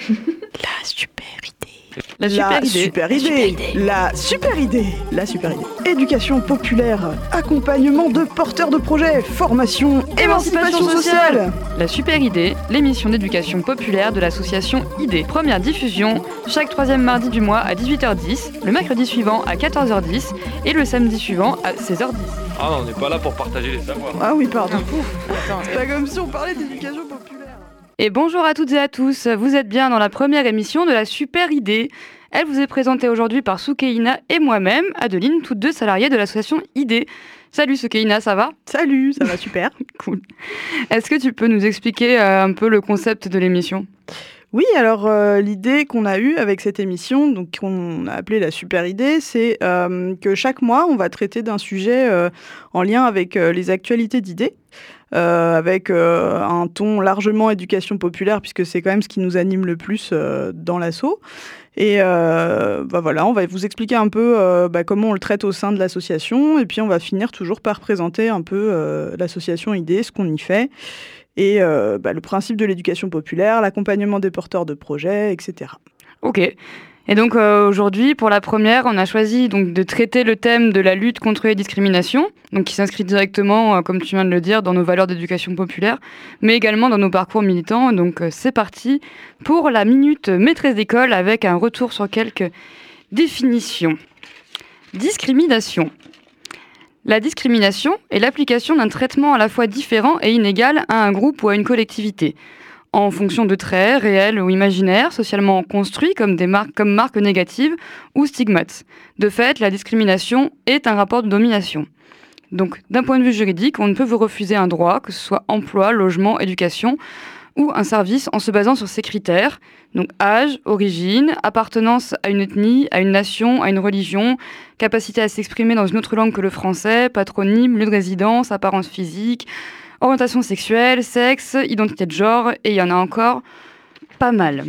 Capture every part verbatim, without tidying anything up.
La super idée. La super La idée. super idée. Super idée. La super idée. La super idée. Éducation populaire, accompagnement de porteurs de projets, formation, émancipation sociale. La super idée, l'émission d'éducation populaire de l'association I D E. Première diffusion chaque troisième mardi du mois à dix-huit heures dix, le mercredi suivant à quatorze heures dix et le samedi suivant à seize heures dix. Ah non, on n'est pas là pour partager les savoirs. Ah oui, pardon. Attends, C'est pas comme si on parlait d'éducation populaire. Et bonjour à toutes et à tous, vous êtes bien dans la première émission de la super idée. Elle vous est présentée aujourd'hui par Soukeina et moi-même, Adeline, toutes deux salariées de l'association I D E. Salut Soukeina, ça va ? Salut, ça va super. Cool. Est-ce que tu peux nous expliquer euh, un peu le concept de l'émission ? Oui, alors euh, l'idée qu'on a eue avec cette émission, donc qu'on a appelée la super idée, c'est euh, que chaque mois, on va traiter d'un sujet euh, en lien avec euh, les actualités d'I D E. Euh, avec euh, un ton largement éducation populaire, puisque c'est quand même ce qui nous anime le plus euh, dans l'asso. Et euh, bah voilà, on va vous expliquer un peu euh, bah, comment on le traite au sein de l'association, et puis on va finir toujours par présenter un peu euh, l'association I D E, ce qu'on y fait, et euh, bah, le principe de l'éducation populaire, l'accompagnement des porteurs de projets, et cetera. Ok. Et donc euh, aujourd'hui, pour la première, on a choisi donc de traiter le thème de la lutte contre les discriminations, donc qui s'inscrit directement, euh, comme tu viens de le dire, dans nos valeurs d'éducation populaire, mais également dans nos parcours militants. Donc euh, c'est parti pour la minute maîtresse d'école avec un retour sur quelques définitions. Discrimination. La discrimination est l'application d'un traitement à la fois différent et inégal à un groupe ou à une collectivité, en fonction de traits réels ou imaginaires, socialement construits comme, des marques, comme marques négatives ou stigmates. De fait, la discrimination est un rapport de domination. Donc, d'un point de vue juridique, on ne peut vous refuser un droit, que ce soit emploi, logement, éducation, ou un service en se basant sur ces critères. Donc, âge, origine, appartenance à une ethnie, à une nation, à une religion, capacité à s'exprimer dans une autre langue que le français, patronyme, lieu de résidence, apparence physique, orientation sexuelle, sexe, identité de genre, et il y en a encore pas mal.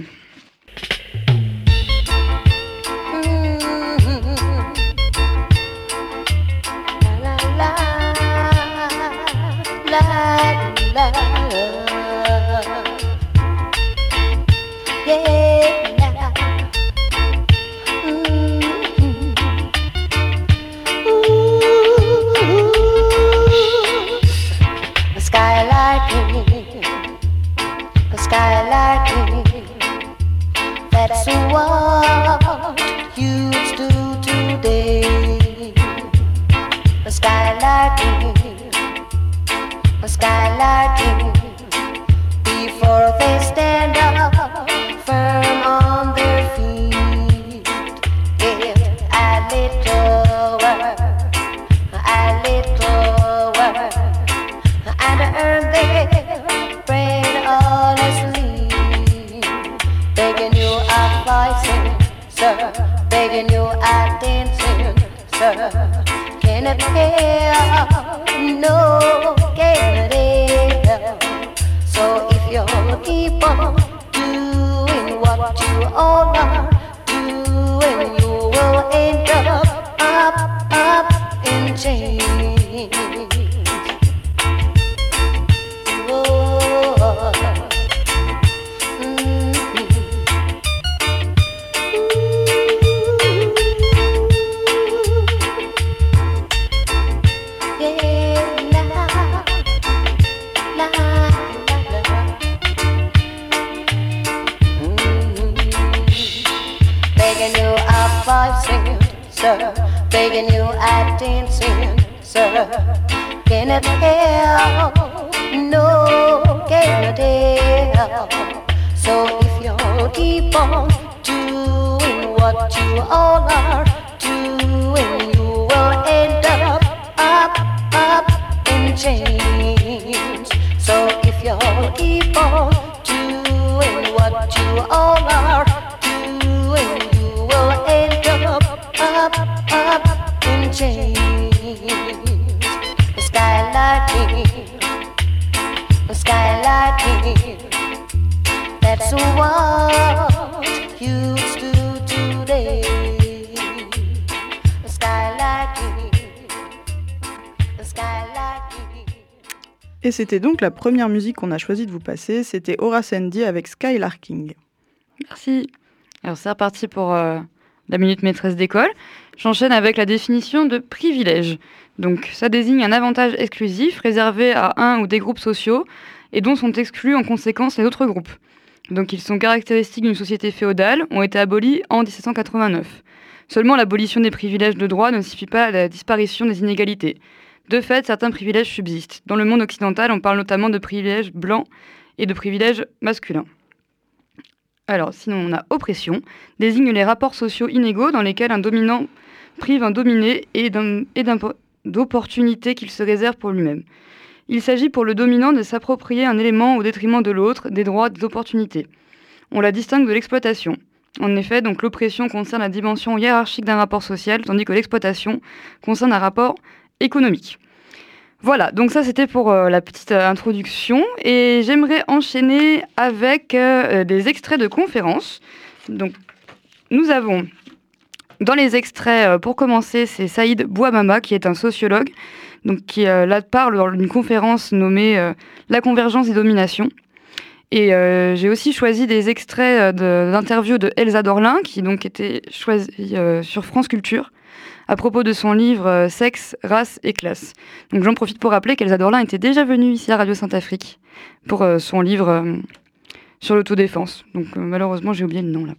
Et c'était donc la première musique qu'on a choisi de vous passer, c'était Horace Andy avec Skylarking. Merci. Alors c'est reparti pour euh, la minute maîtresse d'école. J'enchaîne avec la définition de privilège. Donc ça désigne un avantage exclusif réservé à un ou des groupes sociaux et dont sont exclus en conséquence les autres groupes. Donc ils sont caractéristiques d'une société féodale, ont été abolis en dix-sept cent quatre-vingt-neuf. Seulement l'abolition des privilèges de droit ne suffit pas à la disparition des inégalités. De fait, certains privilèges subsistent. Dans le monde occidental, on parle notamment de privilèges blancs et de privilèges masculins. Alors, sinon, on a oppression, désigne les rapports sociaux inégaux dans lesquels un dominant prive un dominé et, d'un, et d'un, d'opportunités qu'il se réserve pour lui-même. Il s'agit pour le dominant de s'approprier un élément au détriment de l'autre, des droits, des opportunités. On la distingue de l'exploitation. En effet, donc l'oppression concerne la dimension hiérarchique d'un rapport social, tandis que l'exploitation concerne un rapport économique. Voilà, donc ça c'était pour euh, la petite euh, introduction et j'aimerais enchaîner avec euh, des extraits de conférences. Donc nous avons dans les extraits, euh, pour commencer, c'est Saïd Bouamama qui est un sociologue, donc qui euh, là parle dans une conférence nommée euh, La convergence des dominations. Et euh, j'ai aussi choisi des extraits de, d'interviews de Elsa Dorlin qui donc était choisie euh, sur France Culture à propos de son livre euh, Sexe, race et classe. Donc j'en profite pour rappeler qu'Elsa Dorlin était déjà venue ici à Radio Sainte-Afrique pour euh, son livre euh, sur l'autodéfense. Donc euh, malheureusement j'ai oublié le nom là.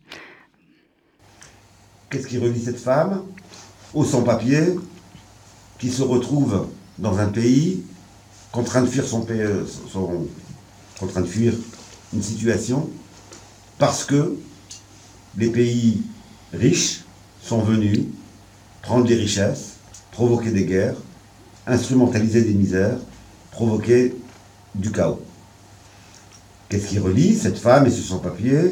Qu'est-ce qui relie cette femme au sans-papier qui se retrouve dans un pays contraint de fuir son pays, son, contraint de fuir une situation parce que les pays riches sont venus prendre des richesses, provoquer des guerres, instrumentaliser des misères, provoquer du chaos. Qu'est-ce qui relie cette femme et ce sans-papier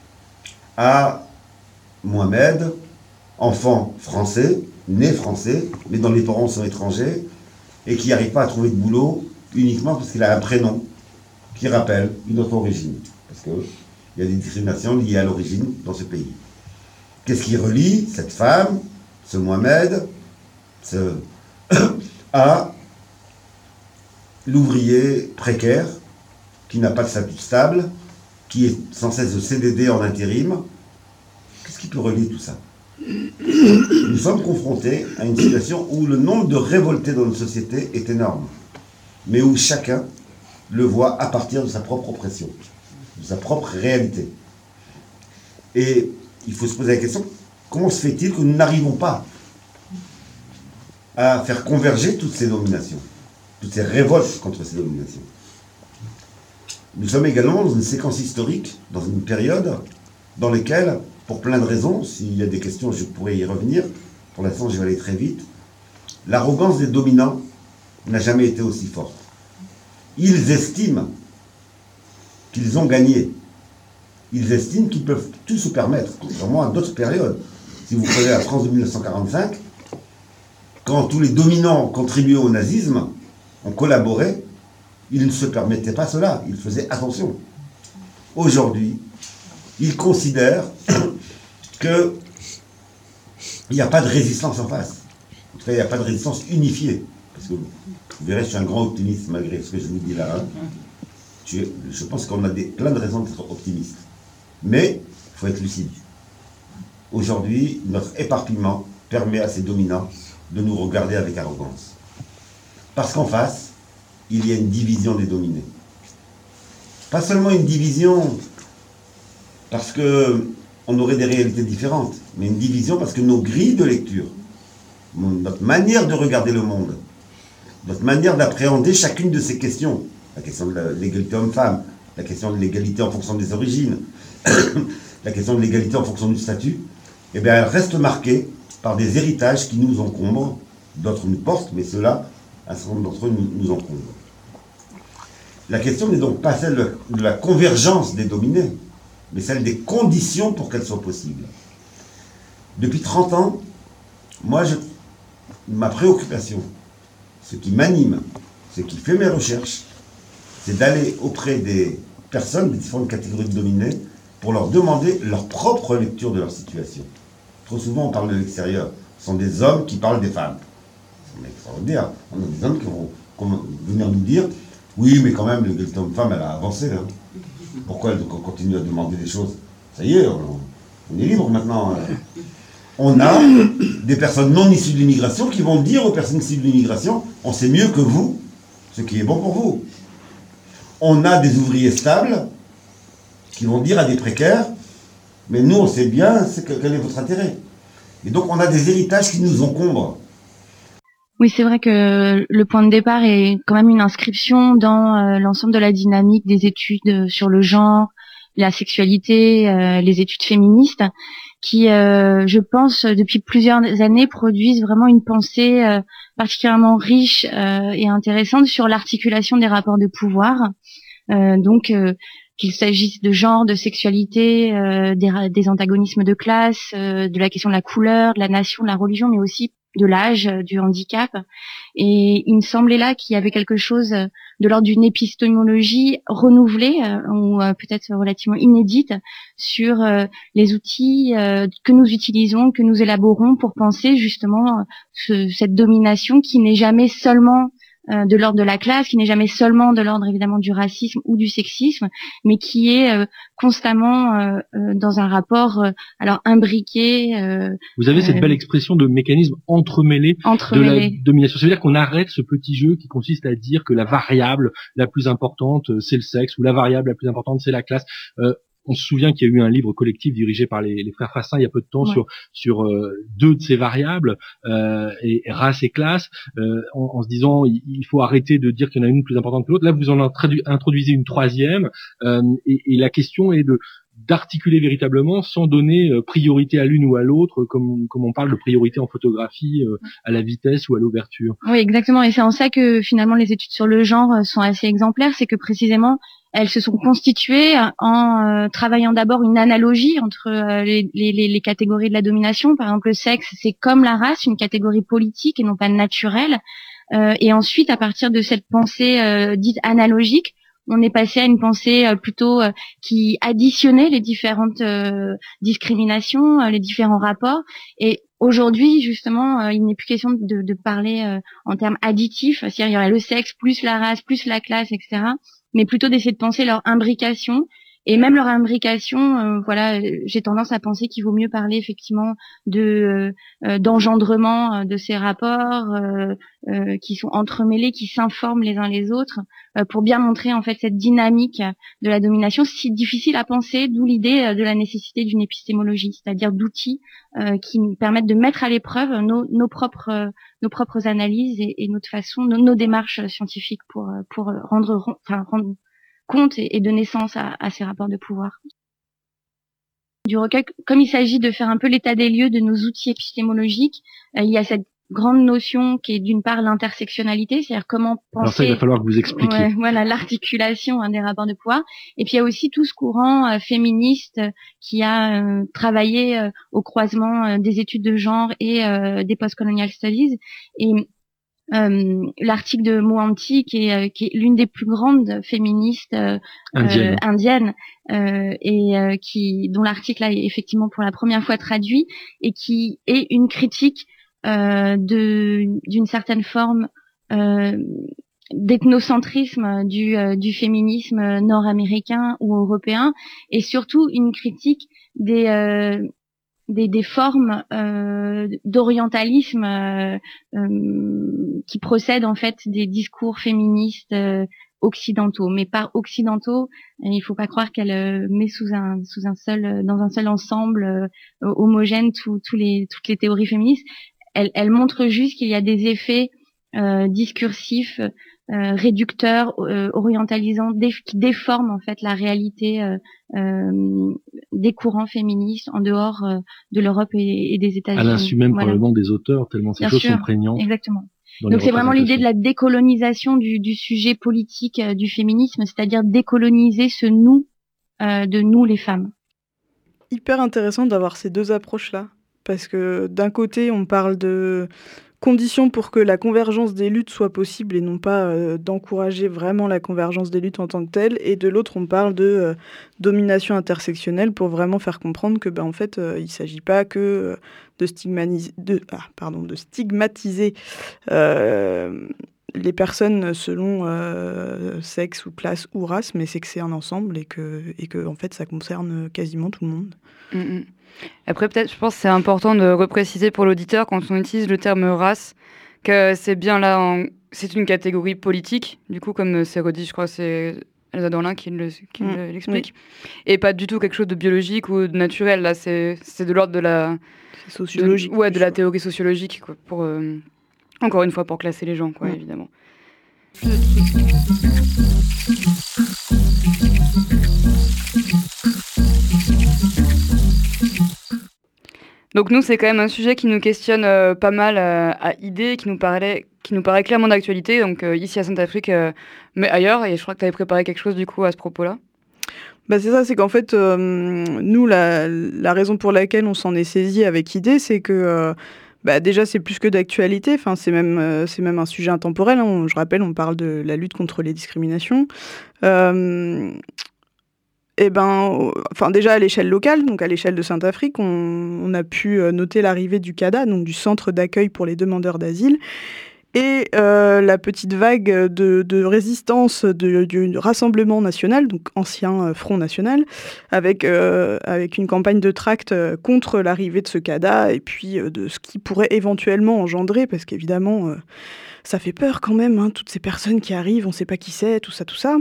à Mohamed, enfant français, né français, mais dont les parents sont étrangers, et qui n'arrive pas à trouver de boulot uniquement parce qu'il a un prénom qui rappelle une autre origine. Parce qu'il y a des discriminations liées à l'origine dans ce pays. Qu'est-ce qui relie cette femme, ce Mohamed, ce, à l'ouvrier précaire qui n'a pas de statut stable, qui est sans cesse de C D D en intérim? Qu'est-ce qui peut relier tout ça? Nous sommes confrontés à une situation où le nombre de révoltés dans notre société est énorme, mais où chacun le voit à partir de sa propre oppression, de sa propre réalité. Et il faut se poser la question, comment se fait-il que nous n'arrivons pas à faire converger toutes ces dominations, toutes ces révoltes contre ces dominations? Nous sommes également dans une séquence historique, dans une période dans laquelle, pour plein de raisons, s'il y a des questions, je pourrais y revenir, pour l'instant je vais aller très vite, l'arrogance des dominants n'a jamais été aussi forte. Ils estiment qu'ils ont gagné. Ils estiment qu'ils peuvent tout se permettre, contrairement à d'autres périodes. Si vous prenez la France de mille neuf cent quarante-cinq, quand tous les dominants contribuaient au nazisme, ont collaboré, ils ne se permettaient pas cela, ils faisaient attention. Aujourd'hui, ils considèrent qu'il n'y a pas de résistance en face. En tout cas, il n'y a pas de résistance unifiée. Parce que vous verrez, je suis un grand optimiste malgré ce que je vous dis là. Hein. Je, je pense qu'on a des, plein de raisons d'être optimiste. Mais il faut être lucide. Aujourd'hui, notre éparpillement permet à ces dominants de nous regarder avec arrogance. Parce qu'en face, il y a une division des dominés. Pas seulement une division parce qu'on aurait des réalités différentes, mais une division parce que nos grilles de lecture, notre manière de regarder le monde, notre manière d'appréhender chacune de ces questions, la question de l'égalité homme-femme, la question de l'égalité en fonction des origines, la question de l'égalité en fonction du statut, eh bien, elle reste marquée par des héritages qui nous encombrent, d'autres nous portent, mais ceux-là, un certain nombre d'entre eux nous, nous encombrent. La question n'est donc pas celle de la convergence des dominés, mais celle des conditions pour qu'elle soit possible. Depuis trente ans, moi, je, ma préoccupation, ce qui m'anime, ce qui fait mes recherches, c'est d'aller auprès des personnes des différentes catégories de dominés pour leur demander leur propre lecture de leur situation. Trop souvent, on parle de l'extérieur. Ce sont des hommes qui parlent des femmes. C'est extraordinaire. On a des hommes qui vont, vont venir nous dire « Oui, mais quand même, l'égalité homme-femme, elle a avancé. Hein. Pourquoi elle continue à demander des choses Ça y est, on, on est libre maintenant. On a des personnes non issues de l'immigration qui vont dire aux personnes issues de l'immigration, on sait mieux que vous ce qui est bon pour vous. On a des ouvriers stables qui vont dire à des précaires, mais nous on sait bien c'est que, quel est votre intérêt. Et donc on a des héritages qui nous encombrent. Oui, c'est vrai que le point de départ est quand même une inscription dans euh, l'ensemble de la dynamique des études sur le genre, la sexualité, euh, les études féministes, qui, euh, je pense, depuis plusieurs années, produisent vraiment une pensée euh, particulièrement riche euh, et intéressante sur l'articulation des rapports de pouvoir. Euh, donc, euh, qu'il s'agisse de genre, de sexualité, euh, des, des antagonismes de classe, euh, de la question de la couleur, de la nation, de la religion, mais aussi de l'âge, du handicap. Et il me semblait là qu'il y avait quelque chose de l'ordre d'une épistémologie renouvelée euh, ou euh, peut-être relativement inédite sur euh, les outils euh, que nous utilisons, que nous élaborons pour penser justement euh, ce, cette domination qui n'est jamais seulement euh, de l'ordre de la classe, qui n'est jamais seulement de l'ordre évidemment du racisme ou du sexisme, mais qui est euh, constamment euh, euh, dans un rapport euh, alors imbriqué. Euh, Vous avez cette euh, belle expression de mécanisme entremêlé, entremêlé. de la domination. Ça veut dire qu'on arrête ce petit jeu qui consiste à dire que la variable la plus importante c'est le sexe ou la variable la plus importante c'est la classe. Euh, On se souvient qu'il y a eu un livre collectif dirigé par les, les frères Fassin il y a peu de temps ouais. sur sur euh, deux de ces variables, euh, et, et race et classe, euh, en, en se disant il, il faut arrêter de dire qu'il y en a une plus importante que l'autre. Là, vous en introdu- introduisez une troisième, euh, et, et la question est de d'articuler véritablement sans donner euh, priorité à l'une ou à l'autre, comme comme on parle de priorité en photographie euh, à la vitesse ou à l'ouverture. Oui, exactement. Et c'est en ça que finalement les études sur le genre sont assez exemplaires, c'est que précisément elles se sont constituées en euh, travaillant d'abord une analogie entre euh, les, les, les catégories de la domination. Par exemple, le sexe, c'est comme la race, une catégorie politique et non pas naturelle. Euh, et ensuite, à partir de cette pensée euh, dite analogique, on est passé à une pensée euh, plutôt euh, qui additionnait les différentes euh, discriminations, euh, les différents rapports. Et aujourd'hui, justement, euh, il n'est plus question de, de parler euh, en termes additifs, c'est-à-dire il y aurait le sexe plus la race plus la classe, et cetera, mais plutôt d'essayer de penser leur imbrication. Et même leur imbrication, euh, voilà, j'ai tendance à penser qu'il vaut mieux parler effectivement de euh, d'engendrement euh, de ces rapports euh, euh, qui sont entremêlés, qui s'informent les uns les autres, euh, pour bien montrer en fait cette dynamique de la domination si difficile à penser, d'où l'idée de la nécessité d'une épistémologie, c'est-à-dire d'outils euh, qui nous permettent de mettre à l'épreuve nos, nos propres euh, nos propres analyses et, et notre façon, nos, nos démarches scientifiques pour pour rendre enfin rendre compte et, et de naissance à, à ces rapports de pouvoir. Du recueil, comme il s'agit de faire un peu l'état des lieux de nos outils épistémologiques, euh, il y a cette grande notion qui est d'une part l'intersectionnalité, c'est-à-dire comment penser... Alors ça, il va falloir que vous expliquiez. Ouais, voilà, l'articulation hein, des rapports de pouvoir. Et puis il y a aussi tout ce courant euh, féministe euh, qui a euh, travaillé euh, au croisement euh, des études de genre et euh, des post-colonial studies. Et Euh, l'article de Mohanty qui est, euh, qui est l'une des plus grandes féministes euh, indiennes, euh, indiennes euh, et euh, qui dont l'article là est effectivement pour la première fois traduit et qui est une critique euh, de d'une certaine forme euh, d'ethnocentrisme du euh, du féminisme nord-américain ou européen et surtout une critique des euh, Des, des formes euh, d'orientalisme euh, euh, qui procèdent en fait des discours féministes euh, occidentaux, mais pas occidentaux. Il faut pas croire qu'elle euh, met sous un sous un seul dans un seul ensemble euh, homogène tous tous les toutes les théories féministes. Elle, elle montre juste qu'il y a des effets euh, discursifs, euh, réducteurs, euh, orientalisants, dé- qui déforment en fait la réalité euh, euh, des courants féministes en dehors euh, de l'Europe et, et des États-Unis. À l'insu même voilà. probablement des auteurs, tellement ces Bien choses sûr, sont prégnantes. Exactement. Donc c'est vraiment l'idée de la décolonisation du, du sujet politique euh, du féminisme, c'est-à-dire décoloniser ce nous euh, de nous les femmes. Hyper intéressant d'avoir ces deux approches-là, parce que d'un côté on parle de conditions pour que la convergence des luttes soit possible et non pas euh, d'encourager vraiment la convergence des luttes en tant que telle, et de l'autre on parle de euh, domination intersectionnelle pour vraiment faire comprendre que ben, en fait euh, il ne s'agit pas que euh, de, stigmatiser, de, ah, pardon, de stigmatiser euh, les personnes selon euh, sexe ou classe ou race, mais c'est que c'est un ensemble et que, et que en fait, ça concerne quasiment tout le monde. Mmh. Après, peut-être, je pense que c'est important de repréciser pour l'auditeur, quand on utilise le terme race, que c'est bien là, en... c'est une catégorie politique, du coup, comme c'est redit, je crois, c'est Elsa Dorlin qui, le, qui mmh. l'explique, oui. Et pas du tout quelque chose de biologique ou de naturel, là, c'est, c'est de l'ordre de la... C'est sociologique. De, ouais, de la théorie sociologique, quoi, pour, euh, encore une fois, pour classer les gens, quoi, mmh. évidemment. Donc nous, c'est quand même un sujet qui nous questionne euh, pas mal euh, à idées, qui nous paraît, qui nous paraît clairement d'actualité, donc euh, ici à Sainte-Afrique, euh, mais ailleurs, et je crois que tu avais préparé quelque chose du coup à ce propos-là. Bah c'est ça, c'est qu'en fait, euh, nous, la, la raison pour laquelle on s'en est saisi avec idée, c'est que euh, bah, déjà, c'est plus que d'actualité, enfin, c'est, même, euh, c'est même un sujet intemporel, hein. On, je rappelle, on parle de la lutte contre les discriminations. Euh, Eh ben, enfin déjà à l'échelle locale, donc à l'échelle de Sainte-Afrique, on, on a pu noter l'arrivée du C A D A, donc du Centre d'accueil pour les demandeurs d'asile, et euh, la petite vague de, de résistance de, du Rassemblement national, donc ancien Front national, avec, euh, avec une campagne de tract contre l'arrivée de ce C A D A, et puis euh, de ce qui pourrait éventuellement engendrer, parce qu'évidemment, euh, ça fait peur quand même, hein, toutes ces personnes qui arrivent, on ne sait pas qui c'est, tout ça, tout ça.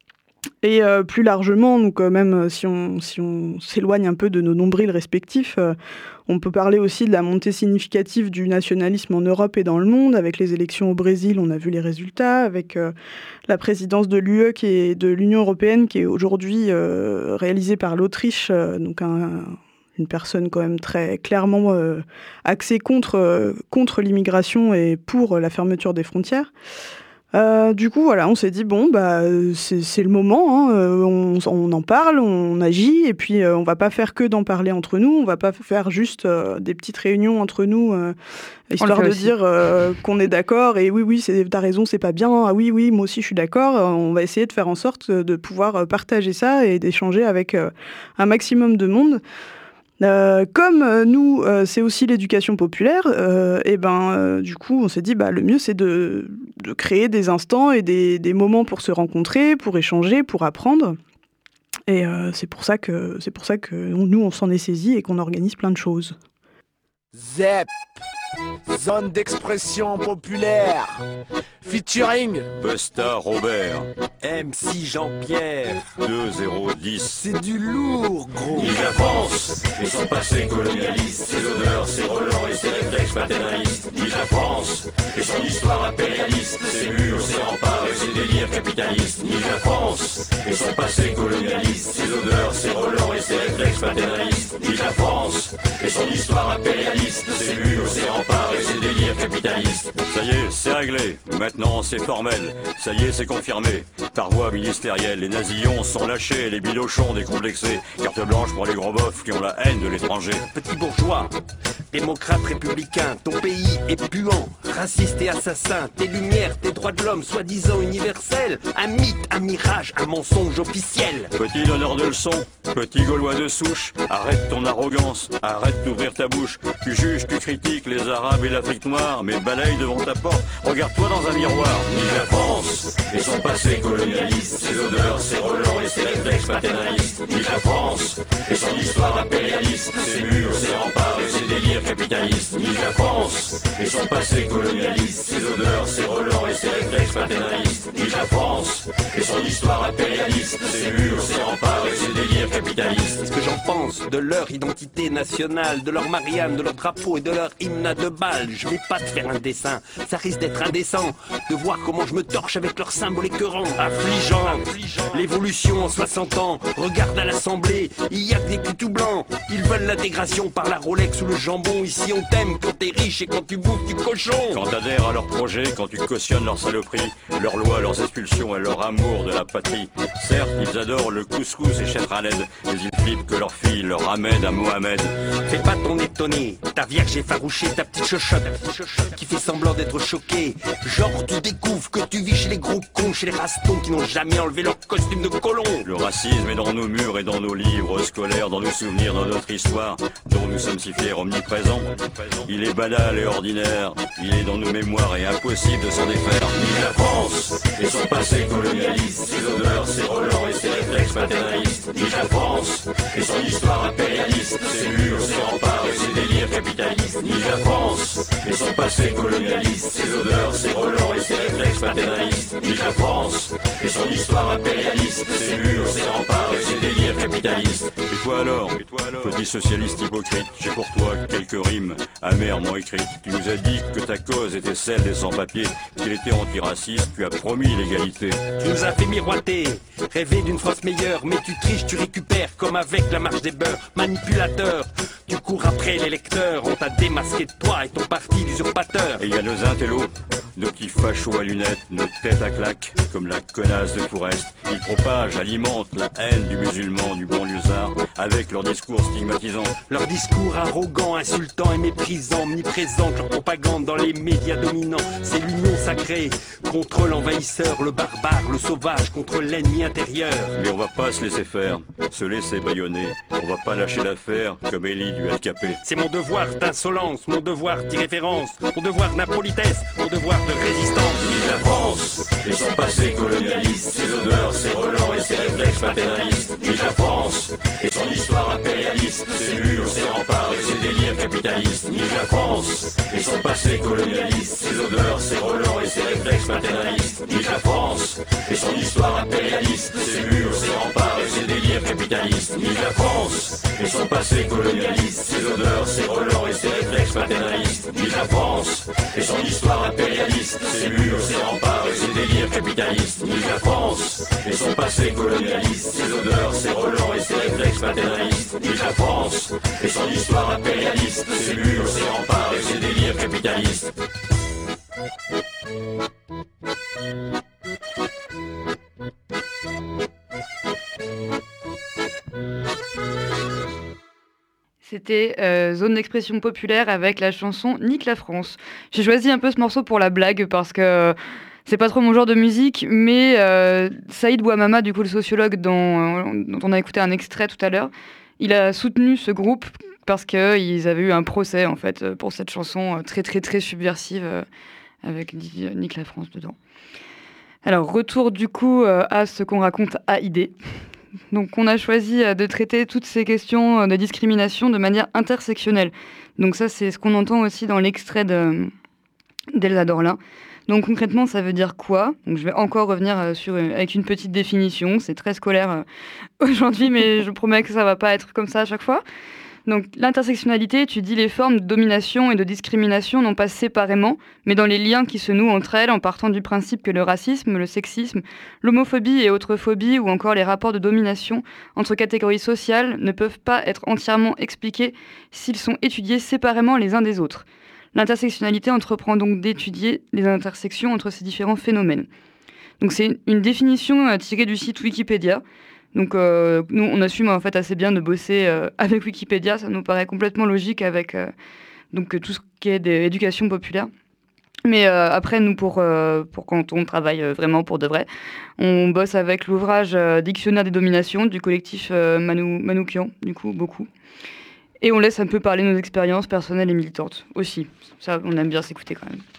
Et euh, plus largement, donc euh, même si on, si on s'éloigne un peu de nos nombrils respectifs, euh, on peut parler aussi de la montée significative du nationalisme en Europe et dans le monde. Avec les élections au Brésil, on a vu les résultats. Avec euh, la présidence de l'U E, qui est de l'Union européenne, qui est aujourd'hui euh, réalisée par l'Autriche, euh, donc un, une personne quand même très clairement euh, axée contre, euh, contre l'immigration et pour la fermeture des frontières. Euh, du coup, voilà, on s'est dit, bon, bah, c'est, c'est le moment, hein, on, on en parle, on agit, et puis euh, on va pas faire que d'en parler entre nous, on va pas faire juste euh, des petites réunions entre nous, euh, histoire de aussi. dire euh, qu'on est d'accord, et oui, oui, c'est, t'as raison, c'est pas bien, ah oui, oui, moi aussi je suis d'accord, on va essayer de faire en sorte de pouvoir partager ça et d'échanger avec euh, un maximum de monde. Euh, comme euh, nous, euh, c'est aussi l'éducation populaire, euh, et ben, euh, du coup, on s'est dit, bah, le mieux, c'est de, de créer des instants et des, des moments pour se rencontrer, pour échanger, pour apprendre. Et euh, c'est pour ça que, c'est pour ça que nous, on s'en est saisi et qu'on organise plein de choses. Z E P, zone d'expression populaire, featuring Busta Robert, M C Jean-Pierre, deux zéro dix. C'est du lourd, gros. Ni la France et son passé colonialiste, ses odeurs, ses relents et ses réflexes paternalistes. Ni la France et son histoire impérialiste, ses murs, ses remparts et ses délires capitalistes. Ni la France et son passé colonialiste, ses odeurs, ses relents et ses réflexes paternalistes. Ni la France et son histoire impérialiste, ses murs, ses remparts et ses délires capitalistes. Ça y est, c'est réglé. Maintenant, c'est formel. Ça y est, c'est confirmé. Par voie ministérielle, les nazillons sont lâchés, les bilochons décomplexés. Carte blanche pour les gros bofs qui ont la haine de l'étranger. Petit bourgeois, démocrate républicain, ton pays est puant, raciste et assassin. Tes lumières, tes droits de l'homme, soi-disant universels. Un mythe, un mirage, un mensonge officiel. Petit donneur de leçons, petit gaulois de souche, arrête ton arrogance, arrête d'ouvrir ta bouche. Tu juges, tu critiques les Arabes et l'Afrique noire, mais balaye devant ta porte, regarde-toi dans un miroir. Ni la France et son passé colonialiste, ses odeurs, ses relents et ses réflexes paternalistes. Ni la France et son histoire impérialiste, ses murs, ses remparts et ses délires capitalistes. Ni la France et son passé colonialiste, ses odeurs, ses relents et ses réflexes paternalistes. Ni la France et son histoire impérialiste, ses murs, ses remparts et ses délires capitalistes. Ce que j'en pense de leur identité nationale, de leur Marianne, de leur drapeau et de leur hymne à deux balles. Je vais pas te faire un dessin, ça risque d'être indécent de voir comment je me torche avec leurs symboles écœurants. Affligeant, l'évolution en soixante ans. Regarde à l'Assemblée, il y a que des culs tout blancs. Ils veulent l'intégration par la Rolex ou le jambon. Ici on t'aime quand t'es riche et quand tu bouffes du cochon. Quand t'adhères à leur projet, quand tu cautionnes leurs saloperies, leurs lois, leurs expulsions et leur amour de la patrie. Certes, ils adorent le couscous et chef Khaled, mais ils flippent que leur fille leur ramène à Mohamed. Fais pas ton étonné, ta vierge effarouchée, ta petite chochotte qui fait semblant d'être choquée. Genre tu découvres que tu vis chez les gros cons, chez les rastons qui n'ont jamais enlevé leur costume de colon. Le racisme est dans nos murs et dans nos livres scolaires, dans nos souvenirs, dans notre histoire, dont nous sommes si fiers, omniprésents. présent. Il est banal et ordinaire, il est dans nos mémoires et impossible de s'en défaire. Ni la France et son passé colonialiste, ses odeurs, ses relents et ses réflexes paternalistes. Ni la France et son histoire impérialiste, ses murs, ses remparts et ses délires capitalistes. Ni la France et son passé colonialiste, ses odeurs, ses relents et ses réflexes paternalistes. Ni la France et son histoire impérialiste, ses murs, ses remparts et ses délires capitalistes. Et toi alors, et toi alors, petit socialiste hypocrite, j'ai pour toi quelques rimes amèrement écrites. Tu nous as dit que ta cause était celle des sans-papiers, qu'il était antiraciste, tu as promis l'égalité. Tu nous as fait miroiter, rêver d'une France meilleure, mais tu triches, tu récupères, comme avec la marche des beurs. Manipulateur, tu cours après les lecteurs, on t'a démasqué de toi et ton parti d'usurpateur. Et il y a nos intellos, nos petits fachos à lunettes, nos têtes à claques, comme la connasse de Toureste. Ils propagent, alimentent la haine du musulman, du banlieusard, avec leurs discours stigmatisants. Leur discours arrogant, insultant et méprisant, omniprésente leur propagande dans les médias dominants. C'est l'union sacrée contre l'envahisseur, le barbare, le sauvage, contre l'ennemi intérieur. Mais on va pas se laisser faire, se laisser bâillonner. On va pas lâcher l'affaire comme Élie du L K P. C'est mon devoir d'insolence, mon devoir d'irrévérence, mon devoir d'impolitesse, mon devoir de résistance. Ni la France et son passé colonialiste, ses odeurs, ses relents et ses réflexes paternalistes. Ni la France et son histoire impérialiste, ses murs, ses remparts et ses délires capitalistes. Ni la France et son passé colonialiste, ses odeurs, ses relents et ses réflexes paternalistes. Ni la France et son histoire impérialiste, ses murs, ses remparts et ses délires capitalistes. Ni la France et son passé colonialiste, ses odeurs, ses relents et ses réflexes paternalistes. Ni la France et son histoire impérialiste, ses murs, ses remparts et ses délires capitalistes. Ni la France et son passé colonialiste, ses odeurs, ses relents et ses réflexes paternalistes. Ni la France et son histoire impérialiste, ses murs, ses remparts et ses délires capitalistes. C'était euh, Zone d'expression populaire avec la chanson Nique la France. J'ai choisi un peu ce morceau pour la blague parce que euh, c'est pas trop mon genre de musique, mais euh, Saïd Bouamama, du coup le sociologue dont, euh, dont on a écouté un extrait tout à l'heure, il a soutenu ce groupe parce qu'ils avaient eu un procès en fait pour cette chanson très très très subversive euh, avec Nique la France dedans. Alors retour du coup euh, à ce qu'on raconte à I D. Donc on a choisi de traiter toutes ces questions de discrimination de manière intersectionnelle. Donc ça c'est ce qu'on entend aussi dans l'extrait de, d'Elsa Dorlin. Donc concrètement ça veut dire quoi ? Donc je vais encore revenir sur, avec une petite définition, c'est très scolaire aujourd'hui mais je promets que ça va pas être comme ça à chaque fois. Donc l'intersectionnalité étudie les formes de domination et de discrimination non pas séparément, mais dans les liens qui se nouent entre elles en partant du principe que le racisme, le sexisme, l'homophobie et autres phobies ou encore les rapports de domination entre catégories sociales ne peuvent pas être entièrement expliqués s'ils sont étudiés séparément les uns des autres. L'intersectionnalité entreprend donc d'étudier les intersections entre ces différents phénomènes. Donc c'est une définition tirée du site Wikipédia. Donc euh, nous, on assume en fait assez bien de bosser euh, avec Wikipédia, ça nous paraît complètement logique avec euh, donc, tout ce qui est d'éducation populaire. Mais euh, après, nous, pour, euh, pour quand on travaille vraiment pour de vrai, on bosse avec l'ouvrage euh, Dictionnaire des dominations du collectif euh, Manou, Manoukian, du coup, beaucoup. Et on laisse un peu parler nos expériences personnelles et militantes aussi. Ça, on aime bien s'écouter quand même.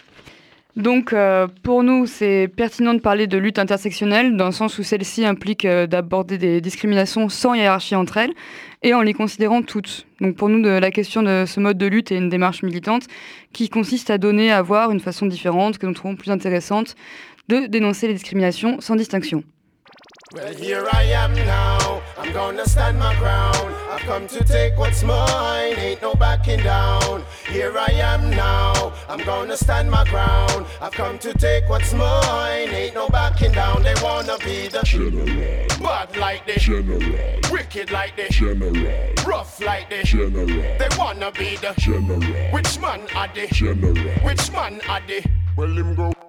Donc, euh, pour nous, c'est pertinent de parler de lutte intersectionnelle, dans le sens où celle-ci implique euh, d'aborder des discriminations sans hiérarchie entre elles, et en les considérant toutes. Donc, pour nous, de, la question de ce mode de lutte est une démarche militante qui consiste à donner à voir une façon différente, que nous trouvons plus intéressante, de dénoncer les discriminations sans distinction. Well, here I am now, I'm gonna stand my ground. I've come to take what's mine, ain't no backing down. Here I am now, I'm gonna stand my ground. I've come to take what's mine, ain't no backing down. They wanna be the general, bad like this, general, wicked like this, general, rough like this, general. They wanna be the general. Which man are they? General. Which man are they? Well, him go.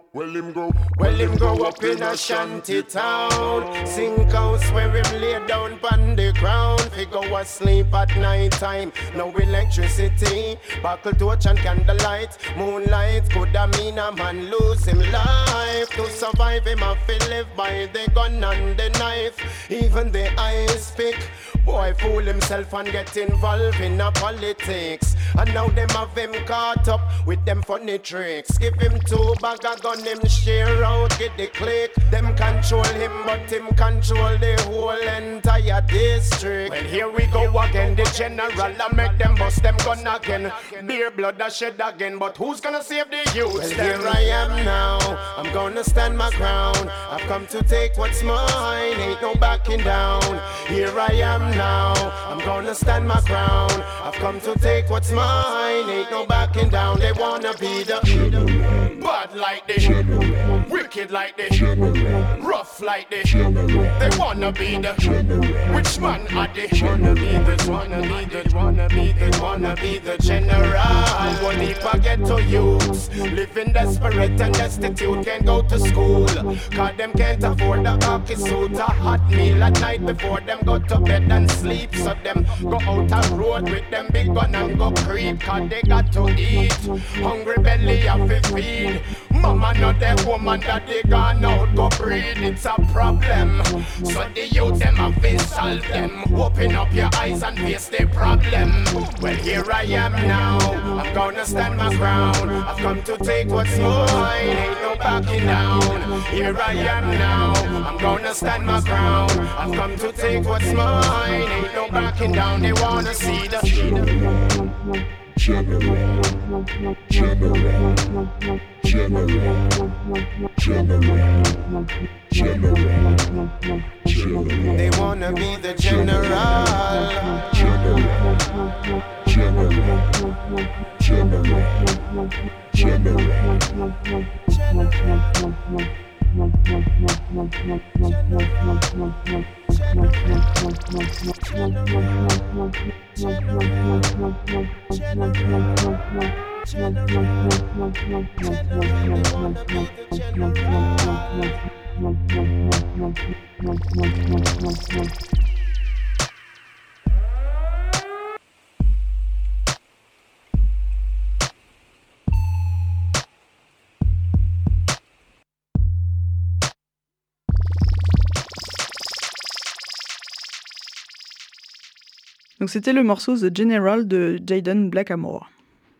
Well him go, well him go up in a shanty town. Sink house where him lay down pon the ground. He go asleep at night time. No electricity, buckle torch and candlelight. Moonlight could a mean a man lose him life. To survive him have to live by the gun and the knife. Even the ice pick. Boy fool himself and get involved in a politics. And now them have him caught up with them funny tricks. Give him two bag of gun, him share out, get the click. Them control him, but him control the whole entire district. Well, here we go again, the general, I make them bust them gun again. Beer blood I shed again, but who's gonna save the youth? Well, here I am now, I'm gonna stand my ground. I've come to take what's mine, ain't no backing down. Here I am now, I'm gonna stand my ground. I've come to take what's mine, ain't no backing down. They wanna be the bad like this, wicked like this, rough like this. They wanna be the which man are they? Wanna be the, wanna be the, wanna be the, wanna be the general. One heap I get to use, living desperate and destitute, can't go to school. Cause them can't afford the hockey suit, a hot meal at night before them go to bed and sleep. So them go out a road with them big gun and go creep. Cause they got to eat, hungry belly have to feed. Mama not the woman that they gone out go breed. It's a problem, so the youth them have to solve them. Open up your eyes and face the problem. Well here I am now, I'm gonna stand my ground. I've come to take what's mine, ain't no backing down. Here I am now, I'm gonna stand my ground. I've come to take what's mine, ain't no backing down. They wanna see the General, General, General, General, General, General. They wanna be the general. General, General, General, General, General. Donc c'était le morceau The General de Jaden Blackamore.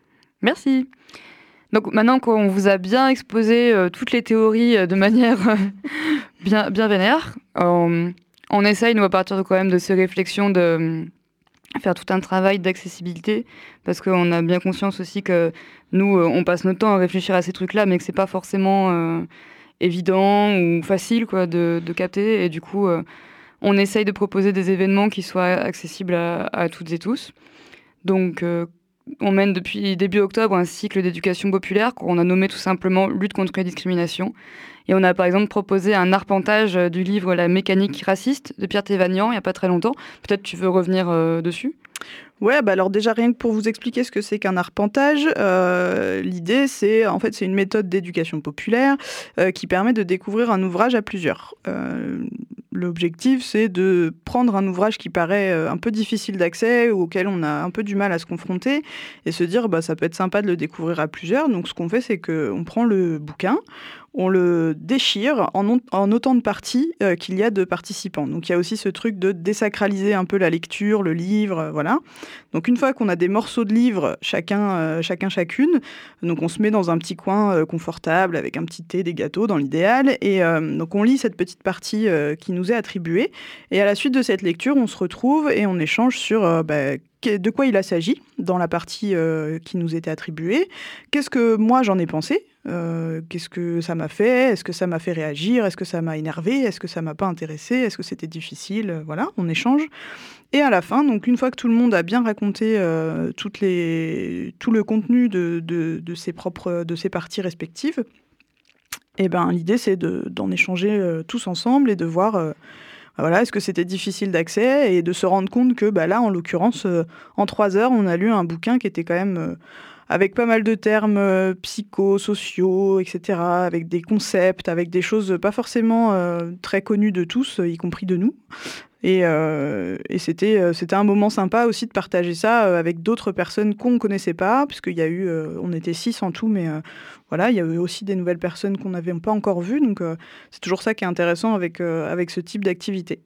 Merci. Donc maintenant qu'on vous a bien exposé euh, toutes les théories euh, de manière euh, bien, bien vénère, euh, on essaye, nous, à partir de, quand même de ces réflexions, de euh, faire tout un travail d'accessibilité, parce qu'on a bien conscience aussi que nous, euh, on passe notre temps à réfléchir à ces trucs-là, mais que c'est pas forcément euh, évident ou facile quoi, de, de capter, et du coup... Euh, on essaye de proposer des événements qui soient accessibles à, à toutes et tous. Donc, euh, on mène depuis début octobre un cycle d'éducation populaire qu'on a nommé tout simplement « Lutte contre les discriminations ». Et on a par exemple proposé un arpentage du livre « La mécanique raciste » de Pierre Thévanian il n'y a pas très longtemps. Peut-être tu veux revenir euh, dessus ? Ouais, bah alors déjà rien que pour vous expliquer ce que c'est qu'un arpentage, euh, l'idée c'est en fait c'est une méthode d'éducation populaire euh, qui permet de découvrir un ouvrage à plusieurs. Euh, l'objectif c'est de prendre un ouvrage qui paraît un peu difficile d'accès ou auquel on a un peu du mal à se confronter et se dire bah ça peut être sympa de le découvrir à plusieurs. Donc ce qu'on fait c'est que on prend le bouquin, on le déchire en, on, en autant de parties euh, qu'il y a de participants. Donc il y a aussi ce truc de désacraliser un peu la lecture, le livre, euh, voilà. Donc une fois qu'on a des morceaux de livres, chacun, euh, chacun chacune, donc on se met dans un petit coin euh, confortable avec un petit thé, des gâteaux dans l'idéal, et euh, donc on lit cette petite partie euh, qui nous est attribuée. Et à la suite de cette lecture, on se retrouve et on échange sur euh, bah, de quoi il s'agit dans la partie euh, qui nous était attribuée. Qu'est-ce que moi j'en ai pensé ? Euh, qu'est-ce que ça m'a fait ? Est-ce que ça m'a fait réagir ? Est-ce que ça m'a énervé ? Est-ce que ça m'a pas intéressé ? Est-ce que c'était difficile ? Voilà, on échange. Et à la fin, donc une fois que tout le monde a bien raconté euh, toutes les, tout le contenu de, de, de, ses propres, de ses parties respectives, et ben, l'idée c'est de, d'en échanger euh, tous ensemble et de voir... Euh, Voilà, est-ce que c'était difficile d'accès et de se rendre compte que bah là, en l'occurrence, euh, en trois heures, on a lu un bouquin qui était quand même euh, avec pas mal de termes euh, psychosociaux, et cetera, avec des concepts, avec des choses pas forcément euh, très connues de tous, y compris de nous. Et, euh, et c'était, euh, c'était un moment sympa aussi de partager ça euh, avec d'autres personnes qu'on ne connaissait pas, puisqu'il y a eu, euh, on était six en tout, mais euh, voilà, il y a eu aussi des nouvelles personnes qu'on n'avait pas encore vues, donc euh, c'est toujours ça qui est intéressant avec, euh, avec ce type d'activité.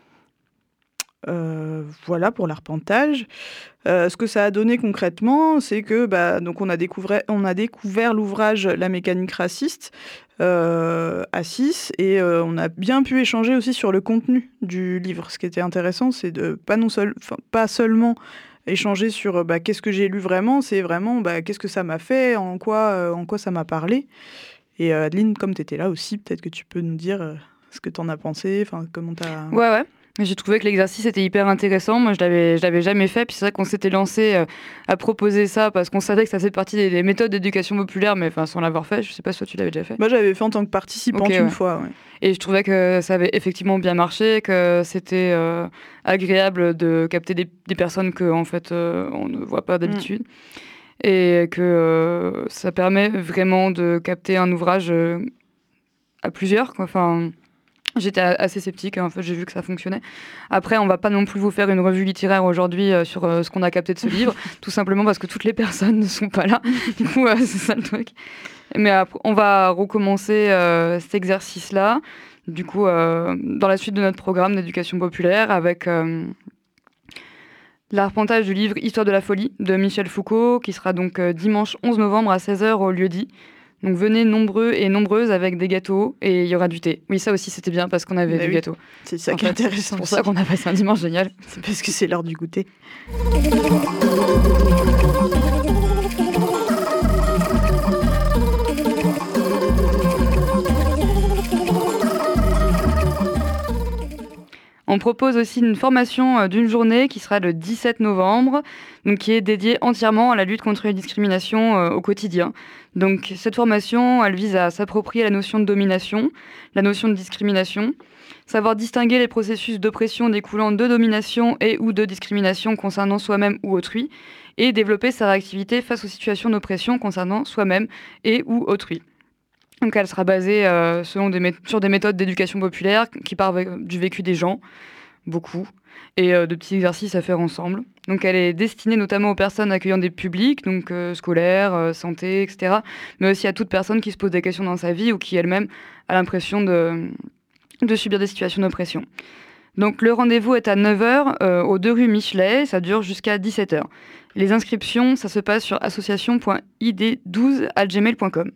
Euh, voilà pour l'arpentage. Euh, ce que ça a donné concrètement, c'est que bah, donc on a découvert, on a découvert l'ouvrage La mécanique raciste euh, à six et euh, on a bien pu échanger aussi sur le contenu du livre. Ce qui était intéressant, c'est de pas non seul, pas seulement échanger sur bah, qu'est-ce que j'ai lu vraiment, c'est vraiment bah, qu'est-ce que ça m'a fait, en quoi, euh, en quoi ça m'a parlé. Et euh, Adeline, comme tu étais là aussi, peut-être que tu peux nous dire euh, ce que tu en as pensé, enfin comment tu as... Ouais, ouais. J'ai trouvé que l'exercice était hyper intéressant. Moi, je l'avais, je l'avais jamais fait. Puis c'est vrai qu'on s'était lancé euh, à proposer ça parce qu'on savait que ça faisait partie des, des méthodes d'éducation populaire, mais enfin sans l'avoir fait. Je sais pas si toi tu l'avais déjà fait. Moi, j'avais fait en tant que participante okay, une ouais. fois. Ouais. Et je trouvais que ça avait effectivement bien marché, que c'était euh, agréable de capter des, des personnes que en fait euh, on ne voit pas d'habitude, mmh. et que euh, ça permet vraiment de capter un ouvrage euh, à plusieurs, quoi. Enfin. J'étais assez sceptique, en fait, j'ai vu que ça fonctionnait. Après, on va pas non plus vous faire une revue littéraire aujourd'hui euh, sur euh, ce qu'on a capté de ce livre, tout simplement parce que toutes les personnes ne sont pas là. Du coup, euh, c'est ça le truc. Mais après, on va recommencer euh, cet exercice-là, du coup, euh, dans la suite de notre programme d'éducation populaire, avec euh, l'arpentage du livre Histoire de la folie de Michel Foucault, qui sera donc euh, dimanche onze novembre à seize heures au lieu-dit. Donc venez nombreux et nombreuses avec des gâteaux et il y aura du thé. Oui, ça aussi c'était bien parce qu'on avait bah du oui. gâteau. C'est ça en qui est intéressant. C'est pour ça qu'on a passé un dimanche génial. C'est parce que c'est l'heure du goûter. On propose aussi une formation d'une journée qui sera le dix-sept novembre, donc qui est dédiée entièrement à la lutte contre les discriminations euh, au quotidien. Donc cette formation, elle vise à s'approprier la notion de domination, la notion de discrimination, savoir distinguer les processus d'oppression découlant de domination et ou de discrimination concernant soi-même ou autrui, et développer sa réactivité face aux situations d'oppression concernant soi-même et ou autrui. Donc elle sera basée euh, selon des mé- sur des méthodes d'éducation populaire qui partent du vécu des gens, beaucoup, et euh, de petits exercices à faire ensemble. Donc elle est destinée notamment aux personnes accueillant des publics, donc euh, scolaires, euh, santé, et cetera, mais aussi à toute personne qui se pose des questions dans sa vie ou qui elle-même a l'impression de, de subir des situations d'oppression. Donc le rendez-vous est à neuf heures euh, aux deux rue Michelet, ça dure jusqu'à dix-sept heures. Les inscriptions, ça se passe sur association point i d douze arobase gmail point com.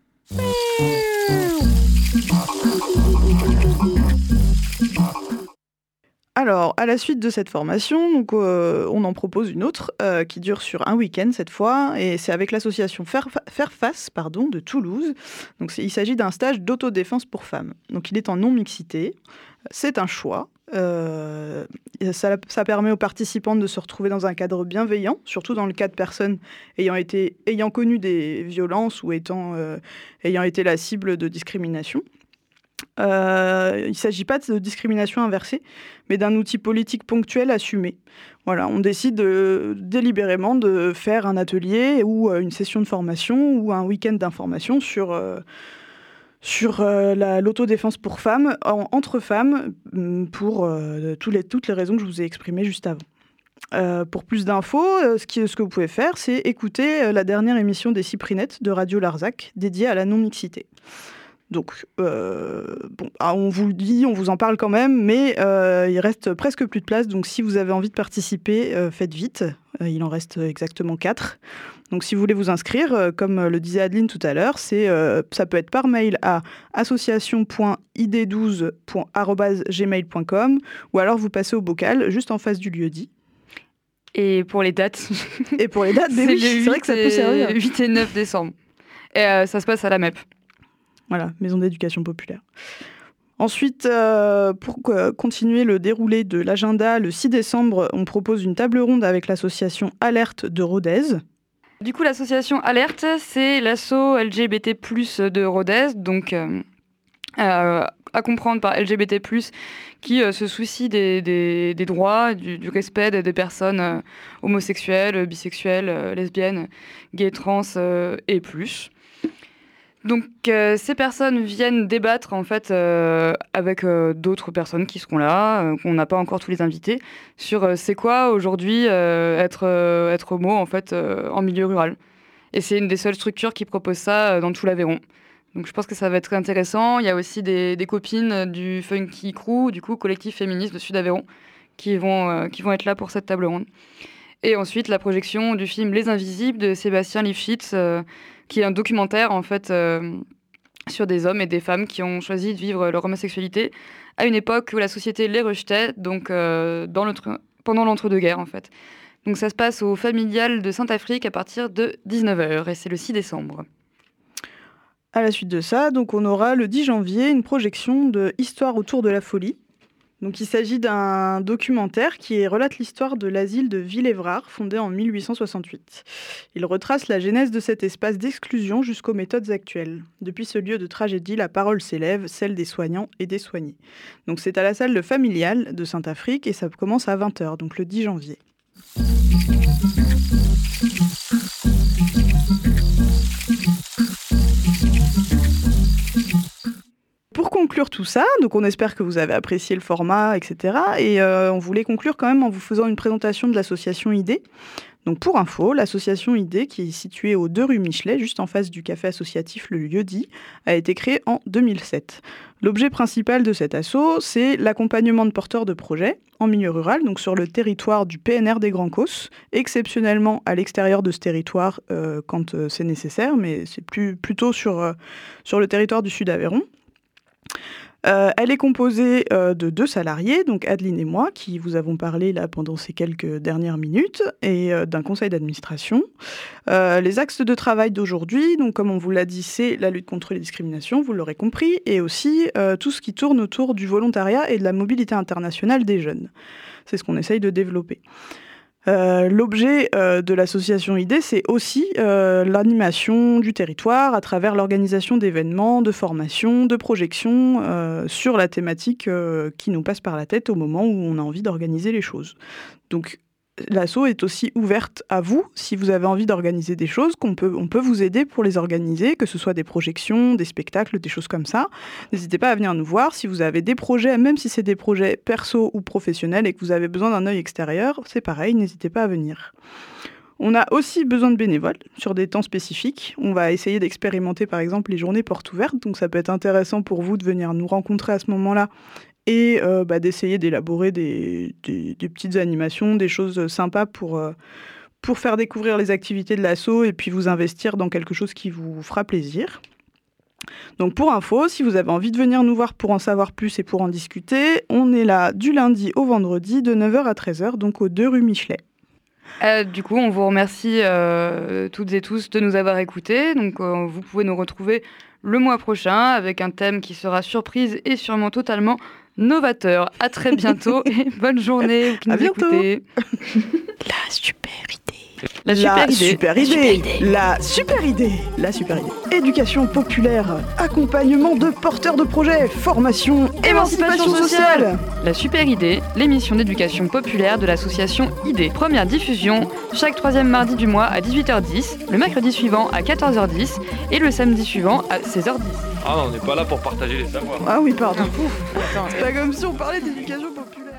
Alors, à la suite de cette formation, donc, euh, on en propose une autre euh, qui dure sur un week-end cette fois, et c'est avec l'association Faire, Faire Face pardon, de Toulouse. Donc, il s'agit d'un stage d'autodéfense pour femmes. Donc, il est en non-mixité. C'est un choix. Euh, ça, ça permet aux participantes de se retrouver dans un cadre bienveillant, surtout dans le cas de personnes ayant, été, ayant connu des violences ou étant, euh, ayant été la cible de discrimination. Euh, il ne s'agit pas de discrimination inversée, mais d'un outil politique ponctuel assumé. Voilà, on décide de, délibérément de faire un atelier ou une session de formation ou un week-end d'information sur... Euh, sur euh, la, l'autodéfense pour femmes, en, entre femmes, pour euh, tous les, toutes les raisons que je vous ai exprimées juste avant. Euh, pour plus d'infos, euh, ce, qui, ce que vous pouvez faire, c'est écouter euh, la dernière émission des Cyprinettes de Radio Larzac, dédiée à la non-mixité. Donc, euh, bon, ah, on vous le dit, on vous en parle quand même, mais euh, il reste presque plus de place. Donc, si vous avez envie de participer, euh, faites vite. Euh, il en reste exactement quatre. Donc, si vous voulez vous inscrire, euh, comme le disait Adeline tout à l'heure, c'est, euh, ça peut être par mail à association point i d douze arobase gmail point com ou alors vous passez au bocal juste en face du lieu-dit. Et pour les dates Et pour les dates, c'est, oui, c'est vrai que ça peut servir. huit et neuf décembre. Et euh, ça se passe à la M E P. Voilà, Maison d'éducation populaire. Ensuite, euh, pour euh, continuer le déroulé de l'agenda, le six décembre, on propose une table ronde avec l'association Alerte de Rodez. Du coup, l'association Alerte, c'est l'asso L G B T plus de Rodez. Donc, euh, euh, à comprendre par L G B T plus, qui euh, se soucie des, des, des droits, du, du respect des, des personnes euh, homosexuelles, bisexuelles, euh, lesbiennes, gays, trans euh, et plus. Donc euh, ces personnes viennent débattre en fait euh, avec euh, d'autres personnes qui seront là, euh, qu'on n'a pas encore tous les invités, sur euh, c'est quoi aujourd'hui euh, être, euh, être homo en fait euh, en milieu rural. Et c'est une des seules structures qui propose ça euh, dans tout l'Aveyron. Donc je pense que ça va être très intéressant. Il y a aussi des, des copines du Funky Crew, du coup collectif féministe de Sud-Aveyron, qui vont, euh, qui vont être là pour cette table ronde. Et ensuite la projection du film Les Invisibles de Sébastien Lifshitz, euh, qui est un documentaire en fait euh, sur des hommes et des femmes qui ont choisi de vivre leur homosexualité à une époque où la société les rejetait, donc euh, dans pendant l'entre-deux-guerres en fait. Donc ça se passe au Familial de Saint-Affrique à partir de dix-neuf heures et c'est le six décembre. À la suite de ça, donc on aura le dix janvier une projection de Histoire autour de la folie. Donc il s'agit d'un documentaire qui relate l'histoire de l'asile de Villévrard, fondé en mille huit cent soixante-huit. Il retrace la genèse de cet espace d'exclusion jusqu'aux méthodes actuelles. Depuis ce lieu de tragédie, la parole s'élève, celle des soignants et des soignés. Donc c'est à la salle Le Familial de Saint-Affrique et ça commence à vingt heures, donc le dix janvier. Pour conclure tout ça, donc on espère que vous avez apprécié le format, et cetera. Et euh, on voulait conclure quand même en vous faisant une présentation de l'association I D. Donc pour info, l'association I D, qui est située aux deux rue Michelet, juste en face du café associatif Le Lieu-dit, a été créée en deux mille sept. L'objet principal de cet asso, c'est l'accompagnement de porteurs de projets en milieu rural, donc sur le territoire du P N R des Grands Causses, exceptionnellement à l'extérieur de ce territoire euh, quand euh, c'est nécessaire, mais c'est plus, plutôt sur, euh, sur le territoire du Sud-Aveyron. Euh, elle est composée euh, de deux salariés, donc Adeline et moi, qui vous avons parlé là pendant ces quelques dernières minutes, et euh, d'un conseil d'administration. Euh, les axes de travail d'aujourd'hui, donc comme on vous l'a dit, c'est la lutte contre les discriminations, vous l'aurez compris, et aussi euh, tout ce qui tourne autour du volontariat et de la mobilité internationale des jeunes. C'est ce qu'on essaye de développer. Euh, l'objet euh, de l'association I D, c'est aussi euh, l'animation du territoire à travers l'organisation d'événements, de formations, de projections euh, sur la thématique euh, qui nous passe par la tête au moment où on a envie d'organiser les choses. Donc l'asso est aussi ouverte à vous, si vous avez envie d'organiser des choses, qu'on peut, on peut vous aider pour les organiser, que ce soit des projections, des spectacles, des choses comme ça. N'hésitez pas à venir nous voir. Si vous avez des projets, même si c'est des projets perso ou professionnels et que vous avez besoin d'un œil extérieur, c'est pareil, n'hésitez pas à venir. On a aussi besoin de bénévoles sur des temps spécifiques. On va essayer d'expérimenter par exemple les journées portes ouvertes, donc ça peut être intéressant pour vous de venir nous rencontrer à ce moment-là et euh, bah, d'essayer d'élaborer des, des, des petites animations, des choses sympas pour, euh, pour faire découvrir les activités de l'asso et puis vous investir dans quelque chose qui vous fera plaisir. Donc pour info, si vous avez envie de venir nous voir pour en savoir plus et pour en discuter, on est là du lundi au vendredi de neuf heures à treize heures, donc aux deux rue Michelet. Euh, du coup, on vous remercie euh, toutes et tous de nous avoir écoutés. Donc, euh, vous pouvez nous retrouver le mois prochain avec un thème qui sera surprise et sûrement totalement novateur. À très bientôt et bonne journée. Qui nous à bientôt. Écoutez. La super idée. La super la idée. Super idée. La super idée. La super idée. Éducation populaire, accompagnement de porteurs de projets, formation, émancipation, émancipation sociale. sociale. La super idée, l'émission d'éducation populaire de l'association I D. Première diffusion chaque troisième mardi du mois à dix-huit heures dix, le mercredi suivant à quatorze heures dix et le samedi suivant à seize heures dix. Ah, on n'est pas là pour partager les savoirs. Ah oui, pardon. C'est pas comme si on parlait d'éducation populaire.